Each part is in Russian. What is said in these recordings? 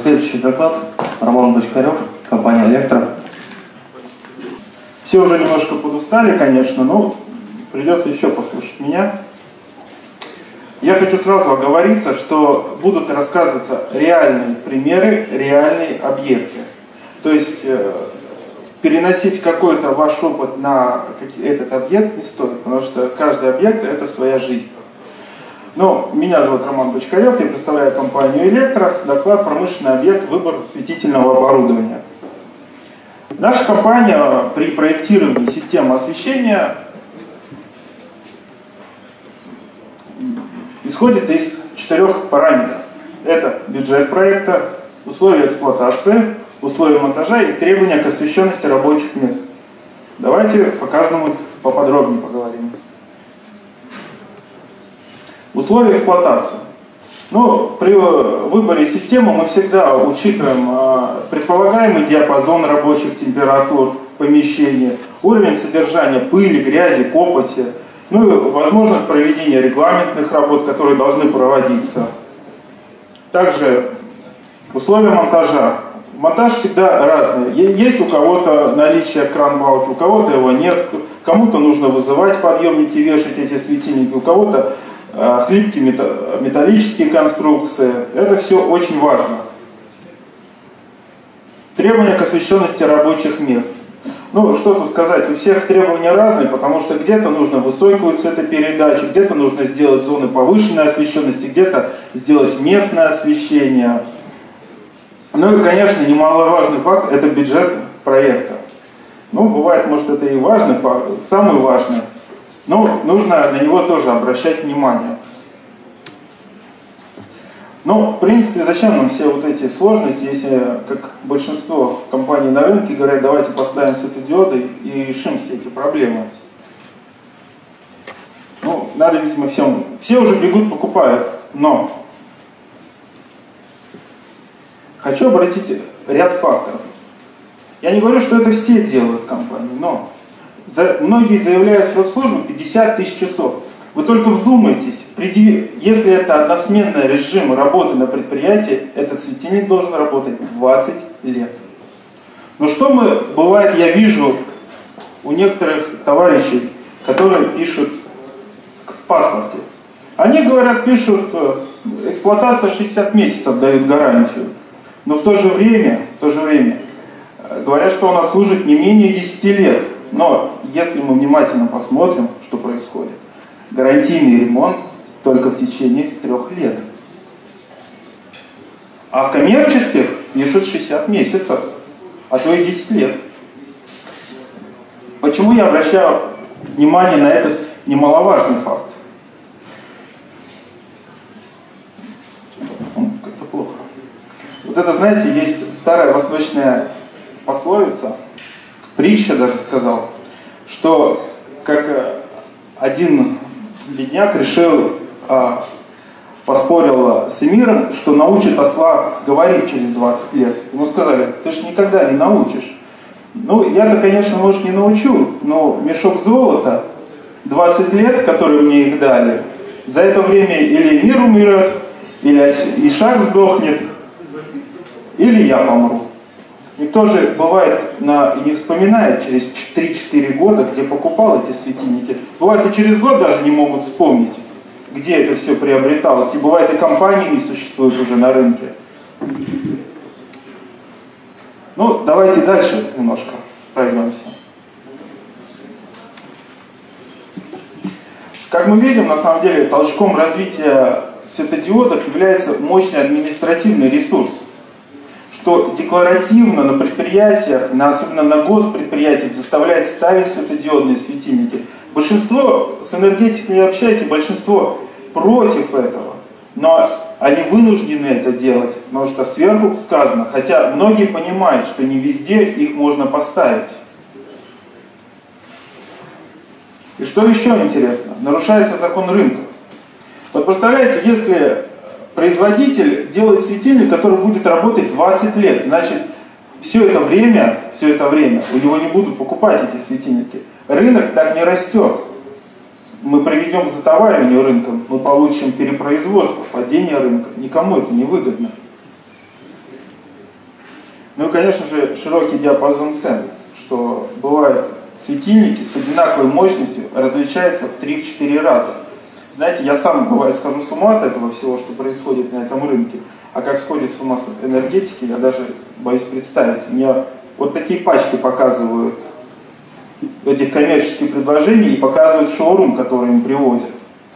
Следующий доклад. Роман Бочкарев, компания «Электро». Все уже немножко подустали, конечно, но придется еще послушать меня. Я хочу сразу оговориться, что будут рассказываться реальные примеры, реальные объекты. То есть переносить какой-то ваш опыт на этот объект не стоит, потому что каждый объект – это своя жизнь. Но меня зовут Роман Бочкарев, я представляю компанию «Электро». Доклад «Промышленный объект. Выбор осветительного оборудования». Наша компания при проектировании системы освещения исходит из 4 параметров. Это бюджет проекта, условия эксплуатации, условия монтажа и требования к освещенности рабочих мест. Давайте по каждому поподробнее поговорим. Условия эксплуатации. При выборе системы мы всегда учитываем предполагаемый диапазон рабочих температур в помещении, уровень содержания пыли, грязи, копоти, и возможность проведения регламентных работ, которые должны проводиться. Также условия монтажа. Монтаж всегда разный. Есть у кого-то наличие кран-балки, у кого-то его нет, кому-то нужно вызывать подъемники, вешать эти светильники, у кого-то хлипкие металлические конструкции. Это все очень важно. Требования к освещенности рабочих мест. Что тут сказать, у всех требования разные, потому что где-то нужно высокую цветопередачу, где-то нужно сделать зоны повышенной освещенности, где-то сделать местное освещение. И, конечно, немаловажный факт – это бюджет проекта. Бывает, может, это и важный факт, самый важный. Но нужно на него тоже обращать внимание. В принципе, зачем нам все вот эти сложности, если, как большинство компаний на рынке говорят, давайте поставим светодиоды и решим все эти проблемы. Надо, видимо, всем. Все уже бегут, покупают, но хочу обратить ряд факторов. Я не говорю, что это все делают в компании, но многие заявляют срок службы 50 тысяч часов. Вы только вдумайтесь, если это односменный режим работы на предприятии, этот светильник должен работать 20 лет. Бывает, я вижу у некоторых товарищей, которые пишут в паспорте. Они говорят, пишут, эксплуатация 60 месяцев дают гарантию. Но в то же время говорят, что она служит не менее 10 лет. Но если мы внимательно посмотрим, что происходит, гарантийный ремонт только в течение 3 лет. А в коммерческих пишут 60 месяцев, а то и 10 лет. Почему я обращаю внимание на этот немаловажный факт? Как-то плохо. Вот это, знаете, есть старая восточная пословица, притча даже сказал, что как один бедняк поспорил с эмиром, что научит осла говорить через 20 лет. Ему сказали, ты же никогда не научишь. Я-то, конечно, может, не научу, но мешок золота, 20 лет, которые мне их дали, за это время или эмир умрет, или ишак сдохнет, или я помру. Никто же, бывает, не вспоминает через 3-4 года, где покупал эти светильники. Бывает, и через год даже не могут вспомнить, где это все приобреталось. И бывает, и компании не существуют уже на рынке. Давайте дальше немножко пройдемся. Как мы видим, на самом деле, толчком развития светодиодов является мощный административный ресурс, что декларативно на предприятиях, особенно на госпредприятиях, заставляет ставить светодиодные светильники. Большинство, с энергетиками общается, большинство против этого, но они вынуждены это делать, потому что сверху сказано, хотя многие понимают, что не везде их можно поставить. И что еще интересно? Нарушается закон рынка. Вот представляете, если производитель делает светильник, который будет работать 20 лет, значит, все это время у него не будут покупать эти светильники. Рынок так не растет. Мы приведем к затовариванию рынка, мы получим перепроизводство, падение рынка. Никому это не выгодно. Ну и, конечно же, широкий диапазон цен, что бывают светильники с одинаковой мощностью различаются в 3-4 раза. Знаете, я сам, бывает, схожу с ума от этого всего, что происходит на этом рынке, а как сходит с ума с энергетики, я даже боюсь представить. Мне вот такие пачки показывают этих коммерческих предложений и показывают шоурум, который им привозят.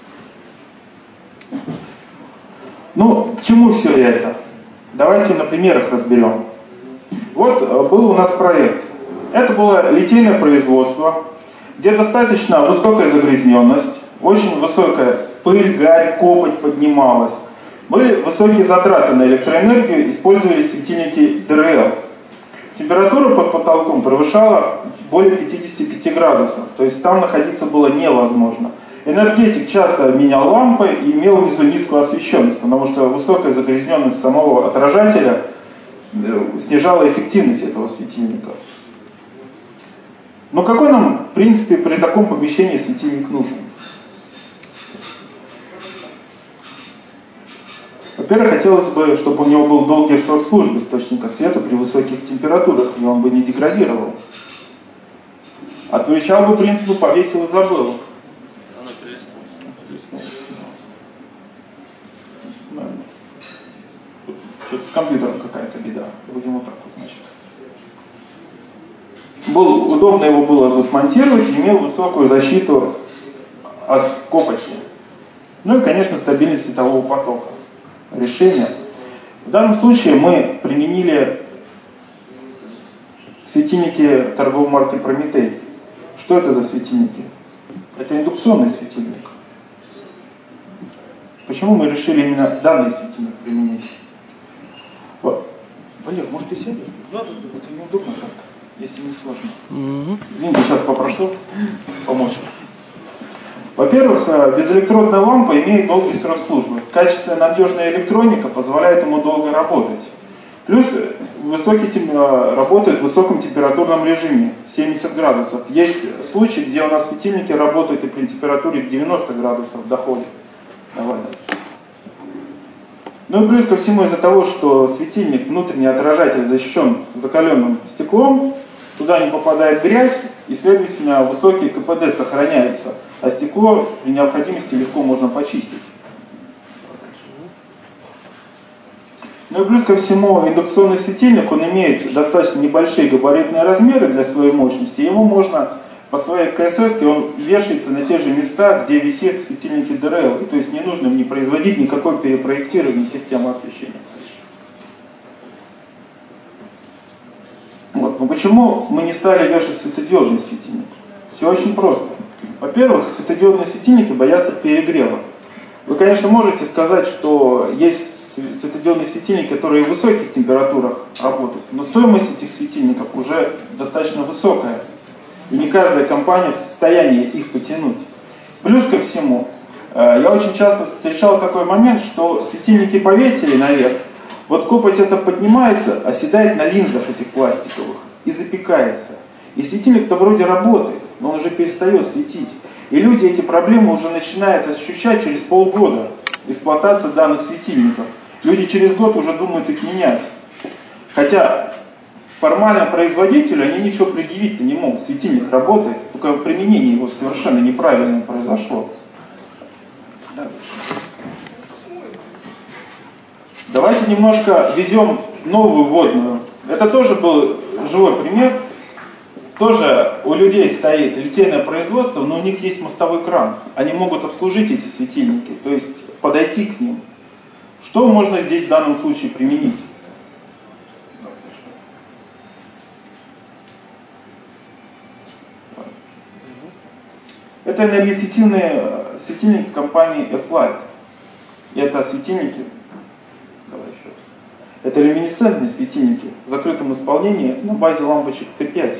Ну, к чему все это? Давайте на примерах разберем. Вот был у нас проект. Это было литейное производство, где достаточно высокая загрязненность, очень высокая пыль, гарь, копоть поднималась. Были высокие затраты на электроэнергию, использовались светильники ДРЛ. Температура под потолком превышала более 55 градусов, то есть там находиться было невозможно. Энергетик часто менял лампы и имел внизу низкую освещенность, потому что высокая загрязненность самого отражателя снижала эффективность этого светильника. Но какой нам, в принципе, при таком помещении светильник нужен? Во-первых, хотелось бы, чтобы у него был долгий срок службы источника света при высоких температурах, и он бы не деградировал. Отключал бы принципы, повесил и забыл. Она перелистнулась. Что-то с компьютером какая-то беда. Будем вот так вот, значит. Удобно его было бы смонтировать, имел высокую защиту от копоти. Ну и, конечно, стабильность светового потока. Решение. В данном случае мы применили светильники торговой марки Прометей. Что это за светильники? Это индукционный светильник. Почему мы решили именно данный светильник применить? Вот. Валер, может ты сядешь? Да. Это неудобно так, если не сложно. Извините, сейчас попрошу помочь. Во-первых, безэлектродная лампа имеет долгий срок службы. Качественная надежная электроника позволяет ему долго работать. Плюс работает в высоком температурном режиме, 70 градусов. Есть случаи, где у нас светильники работают и при температуре 90 градусов доходит. Давай. Ну и плюс ко всему из-за того, что светильник, внутренний отражатель защищен закаленным стеклом, туда не попадает грязь, и, следовательно, высокий КПД сохраняется, а стекло при необходимости легко можно почистить. Ну и плюс ко всему, индукционный светильник, он имеет достаточно небольшие габаритные размеры для своей мощности, ему можно по своей КСС, он вешается на те же места, где висят светильники ДРЛ, то есть не нужно не производить никакой перепроектирования системы освещения. Вот. Но почему мы не стали вешать светодиодный светильник? Все очень просто. Во-первых, светодиодные светильники боятся перегрева. Вы, конечно, можете сказать, что есть светодиодные светильники, которые в высоких температурах работают, но стоимость этих светильников уже достаточно высокая. И не каждая компания в состоянии их потянуть. Плюс ко всему, я очень часто встречал такой момент, что светильники повесили наверх, вот копоть это поднимается, оседает на линзах этих пластиковых и запекается. И светильник-то вроде работает, но он уже перестает светить. И люди эти проблемы уже начинают ощущать через полгода эксплуатации данных светильников. Люди через год уже думают их менять. Хотя формально производителю они ничего предъявить-то не могут. Светильник работает, только применение его совершенно неправильно произошло. Давайте немножко введем новую вводную. Это тоже был живой пример. Тоже у людей стоит литейное производство, но у них есть мостовой кран. Они могут обслужить эти светильники, то есть подойти к ним. Что можно здесь в данном случае применить? Это энергоэффективные светильники компании F-Light. И это светильники, это люминесцентные светильники в закрытом исполнении на базе лампочек Т5.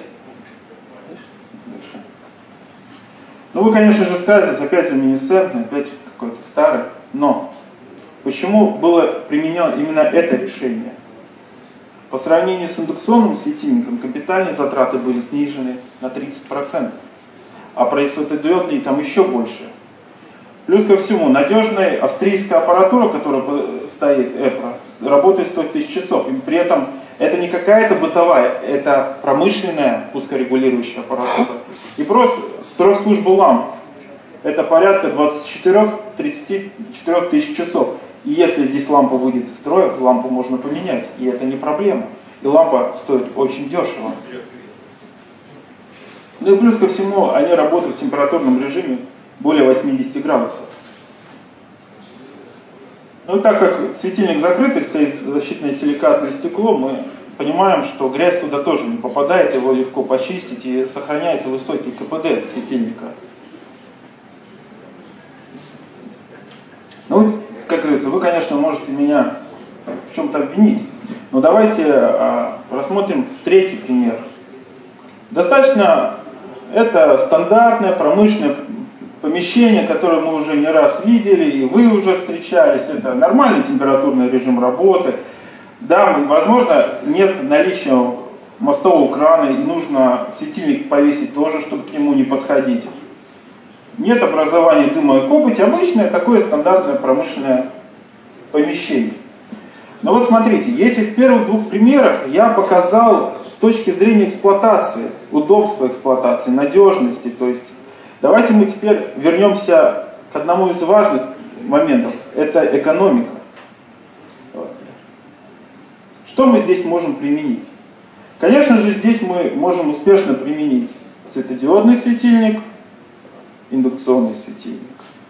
Ну вы, конечно же, скажете, опять люминесцентный, опять какой-то старый, но почему было применено именно это решение? По сравнению с индукционным светильником капитальные затраты были снижены на 30%, а про светодиодные там еще больше. Плюс ко всему, надежная австрийская аппаратура, которая стоит, EPRO, работает 100 тысяч часов, и при этом Это не какая-то бытовая, это промышленная пускорегулирующая аппаратура. И просто срок службы ламп это порядка 24-34 тысяч часов. И если здесь лампа выйдет из строя, лампу можно поменять, и это не проблема. И лампа стоит очень дешево. Ну и плюс ко всему, они работают в температурном режиме более 80 градусов. Ну и так как светильник закрытый, стоит защитное силикатное стекло, мы понимаем, что грязь туда тоже не попадает, его легко почистить и сохраняется высокий КПД светильника. Ну, как говорится, вы, конечно, можете меня в чем-то обвинить, но давайте рассмотрим третий пример. Достаточно, это стандартное промышленное помещение, которое мы уже не раз видели, и вы уже встречались, это нормальный температурный режим работы. Да, возможно, нет наличия мостового крана, и нужно светильник повесить тоже, чтобы к нему не подходить. Нет образования дыма и копоти, обычное такое стандартное промышленное помещение. Но вот смотрите, если в первых двух примерах я показал с точки зрения эксплуатации, удобства эксплуатации, надежности, то есть давайте мы теперь вернемся к одному из важных моментов, это экономика. Что мы здесь можем применить? Конечно же, здесь мы можем успешно применить светодиодный светильник, индукционный светильник.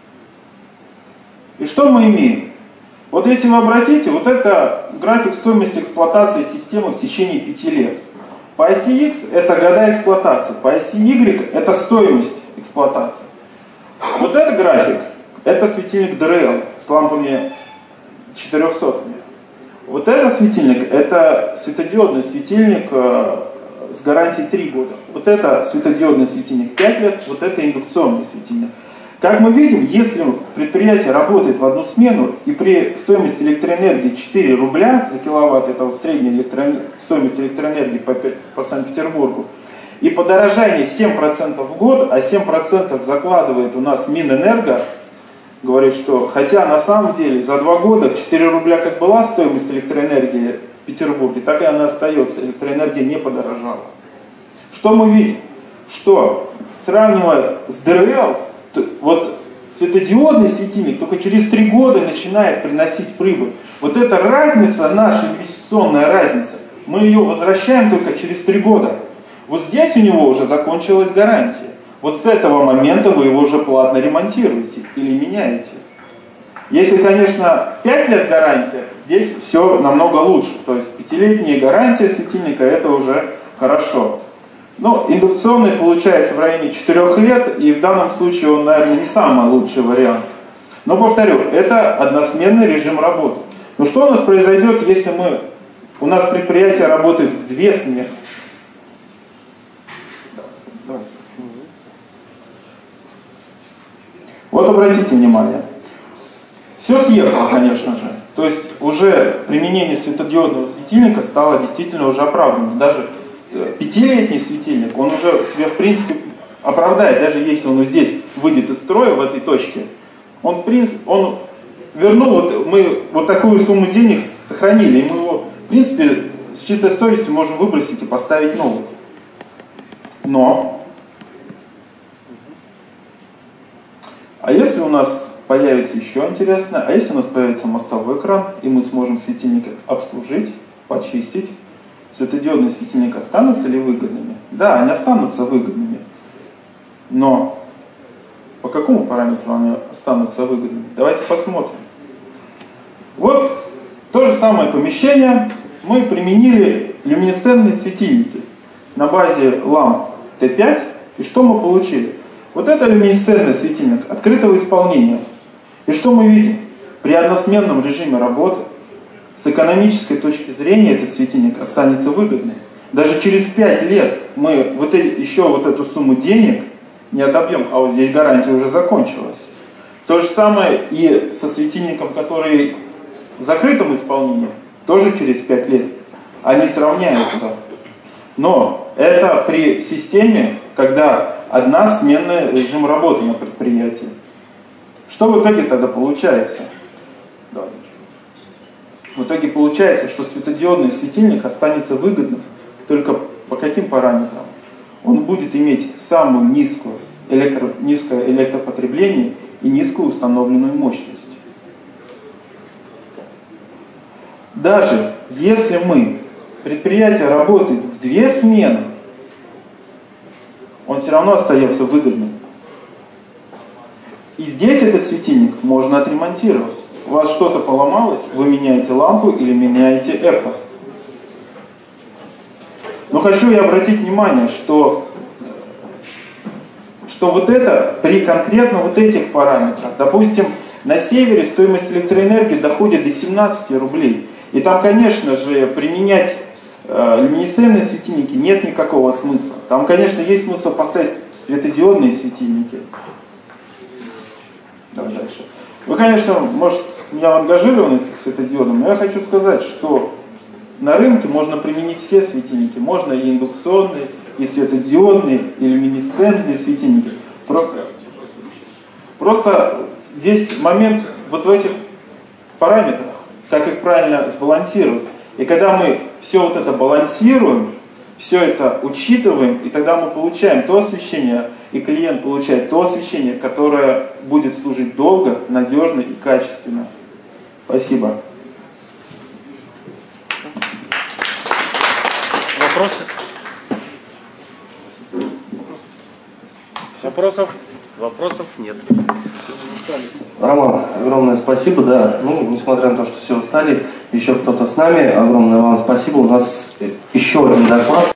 И что мы имеем? Вот если вы обратите, вот это график стоимости эксплуатации системы в течение 5 лет. По оси X это года эксплуатации, по оси Y это стоимость эксплуатации. Вот этот график, это светильник DRL с лампами 400. Вот этот светильник, это светодиодный светильник с гарантией 3 года. Вот это светодиодный светильник 5 лет, вот это индукционный светильник. Как мы видим, если предприятие работает в одну смену и при стоимости электроэнергии 4 рубля за киловатт, это вот средняя стоимость электроэнергии по Санкт-Петербургу, и подорожание 7% в год, а 7% закладывает у нас Минэнерго, говорит, что хотя на самом деле за 2 года 4 рубля как была стоимость электроэнергии в Петербурге, так и она остается, электроэнергия не подорожала. Что мы видим? Что сравнивая с ДРЛ, вот светодиодный светильник только через 3 года начинает приносить прибыль. Вот эта разница, наша инвестиционная разница, мы ее возвращаем только через 3 года. Вот здесь у него уже закончилась гарантия. Вот с этого момента вы его уже платно ремонтируете или меняете. Если, конечно, 5 лет гарантия, здесь все намного лучше. То есть 5-летняя гарантия светильника, это уже хорошо. Но индукционный получается в районе 4 лет, и в данном случае он, наверное, не самый лучший вариант. Но повторю, это односменный режим работы. Но что у нас произойдет, если у нас предприятие работает в 2 смены? Вот обратите внимание. Все съехало, конечно же. То есть уже применение светодиодного светильника стало действительно уже оправданным. Даже 5-летний светильник, он уже себя в принципе оправдает, даже если он здесь выйдет из строя, в этой точке. Он в принципе, он вернул, мы вот такую сумму денег сохранили, и мы его в принципе с чистой совестью можем выбросить и поставить новый. Но, а если у нас появится еще интересно, а если у нас появится мостовой кран, и мы сможем светильник обслужить, почистить, светодиодные светильники останутся ли выгодными? Да, они останутся выгодными. Но по какому параметру они останутся выгодными? Давайте посмотрим. Вот то же самое помещение. Мы применили люминесцентные светильники на базе ламп Т5. И что мы получили? Вот это люминесцентный светильник открытого исполнения. И что мы видим? При односменном режиме работы с экономической точки зрения этот светильник останется выгодным. Даже через 5 лет мы еще вот эту сумму денег не отобьем, а вот здесь гарантия уже закончилась. То же самое и со светильником, который в закрытом исполнении, тоже через 5 лет. Они сравняются. Но это при системе, когда односменный режим работы на предприятии. Что в итоге тогда получается? В итоге получается, что светодиодный светильник останется выгодным только по каким параметрам? Он будет иметь самую низкое электропотребление и низкую установленную мощность. Даже если предприятие работает в 2 смены, он все равно остается выгодным. И здесь этот светильник можно отремонтировать. У вас что-то поломалось, вы меняете лампу или меняете эко. Но хочу я обратить внимание, что вот это при конкретно вот этих параметрах, допустим, на севере стоимость электроэнергии доходит до 17 рублей. И там, конечно же, применять люминесцентные светильники нет никакого смысла. Там, конечно, есть смысл поставить светодиодные светильники. Давай дальше. Вы, конечно, может, не ангажированы с светодиодом, но я хочу сказать, что на рынке можно применить все светильники. Можно и индукционные, и светодиодные, и люминесцентные светильники. Просто весь момент вот в этих параметрах, как их правильно сбалансировать. И когда мы все вот это балансируем, все это учитываем, и тогда мы получаем то освещение, и клиент получает то освещение, которое будет служить долго, надежно и качественно. Спасибо. Вопросы? Вопросов нет. Роман, огромное спасибо, да. Несмотря на то, что все устали, еще кто-то с нами, огромное вам спасибо. У нас еще один доклад.